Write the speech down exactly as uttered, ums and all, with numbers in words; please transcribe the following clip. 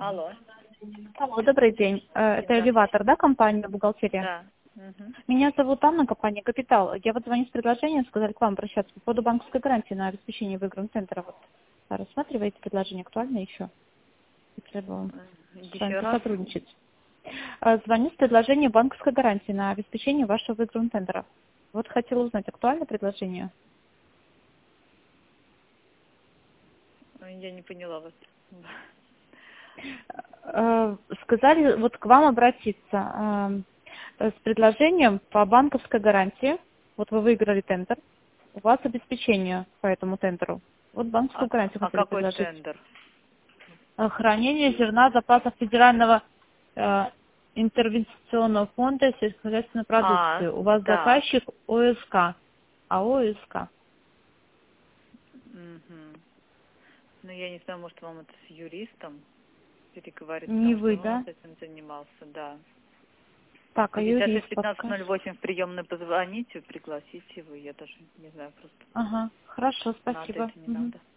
Алло. Алло, добрый день. Э, Это элеватор, да, компания «Бухгалтерия»? Да. Мгм. Меня зовут Анна, компания «Капитал». Я вот звоню с предложением, сказали к вам обращаться по поводу банковской гарантии на обеспечение выигран-центра. Вот. Рассматриваете предложение, актуально еще? Если бы вам с вами Еще раз. посотрудничать. Э, Звоню с предложением банковской гарантии на обеспечение вашего выигран-центра. Вот хотела узнать, актуально предложение? Я не поняла вас. Э, Сказали вот к вам обратиться э, с предложением по банковской гарантии. Вот вы выиграли тендер, у вас обеспечение по этому тендеру. Вот банковскую А, гарантию а хотели какой предложить. тендер? Э, Хранение зерна запасов федерального э, интервенционного фонда сельскохозяйственной А, продукции. У вас да. заказчик ОСК. АО ОСК. Мгм. Ну, я не знаю, может, вам это с юристом переговорить, Не потому что вы, он у нас да? этим занимался, да. Так, а Или сейчас в юрист пятнадцать ноль подскажет? восемь в приемную позвоните, пригласите его, я даже не знаю, просто Ага, хорошо, надо спасибо. это, не Мгм. надо.